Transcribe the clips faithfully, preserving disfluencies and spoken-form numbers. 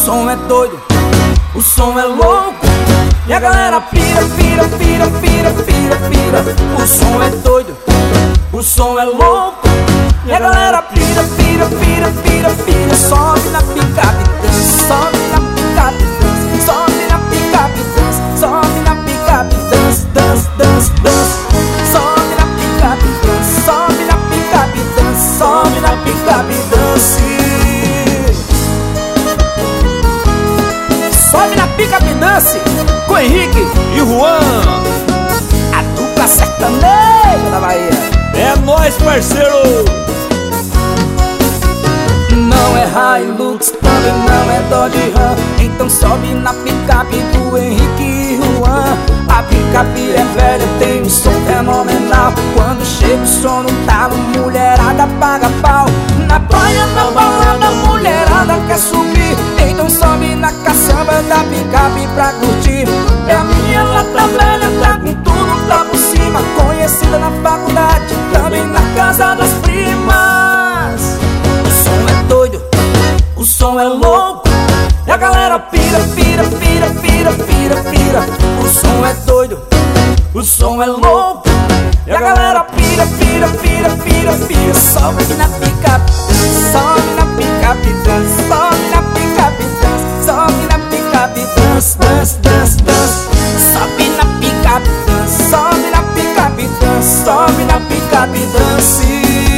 som é doido, o som é louco, e a galera pira, pira, pira, pira, pira, pira. O som é doido, o som é louco, e a galera pira, pira, pira, pira, pira. Sobe na picape, dança, sobe na picape, dança, sobe na picape, dança, sobe na picape, dança, dança, dança, dança. Sobe na picape, dança, sobe na picape, dança, sobe na picape, dança. Sobe na picape, dance com Henrique e Juan, a dupla sertaneja da Bahia. É nóis, parceiro! Não é Hilux, também não é Dodge Ram, então sobe na picape do Henrique e Juan. A picape é velha, tem um som fenomenal. Quando chega o som no talo, mulherada paga pau. Na praia, na balada, mulherada quer subir, então sobe na caçamba da picape pra curtir. E a minha ela tá velha, tá com tudo, tá por cima, conhecida na faculdade, também na casa das primas. O som é doido, o som é louco, e a galera pira, pira, pira, pira, pira, pira. O som é doido, o som é louco, e a galera pira, pira, pira, pira, pira. Sobe na picape, sobe na picape, dança, sobe na picape, dança, sobe na picape, dança, dança, dança, dança. Sobe na picape, dança, sobe na picape, dança, sobe na picape, dança.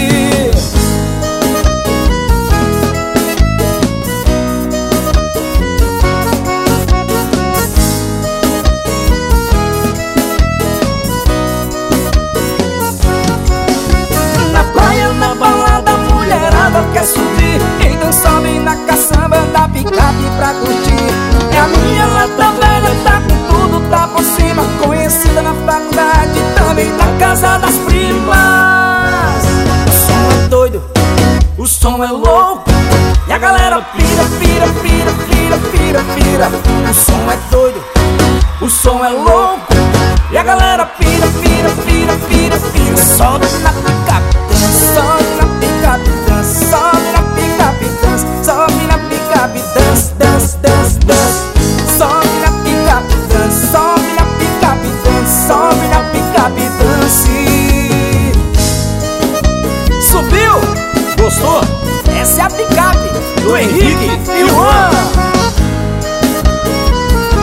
Quer subir, então sobe na caçamba da picape pra curtir. E a minha ela tá velha, tá com tudo, tá por cima, conhecida na faculdade, também na casa das primas. O som é doido, o som é louco, e a galera pira, pira, pira, pira, pira, pira. O som é doido, o som é louco, e a galera pira, pira, pira, pira, pira. Sobe na picape, sobe na picape, sobe na picape, dança, sobe na picape, dança, dança, dança, dança. Sobe na picape, dança, sobe na picape, dança, sobe na picape, dance. Subiu? Gostou? Essa é a picape do Henrique e Juan.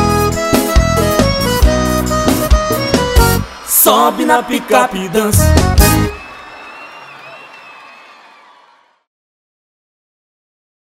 Sobe na picape, dança.